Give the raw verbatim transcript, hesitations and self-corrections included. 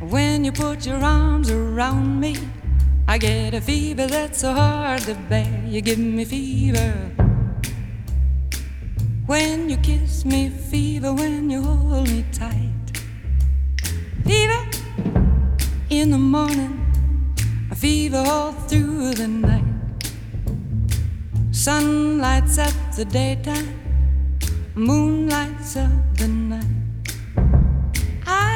When you put your arms around me, I get a fever that's so hard to bear. You give me fever when you kiss me, fever when you hold me tight. Fever in the morning, a fever all through the night. Sun lights up the daytime, moon lights up the night.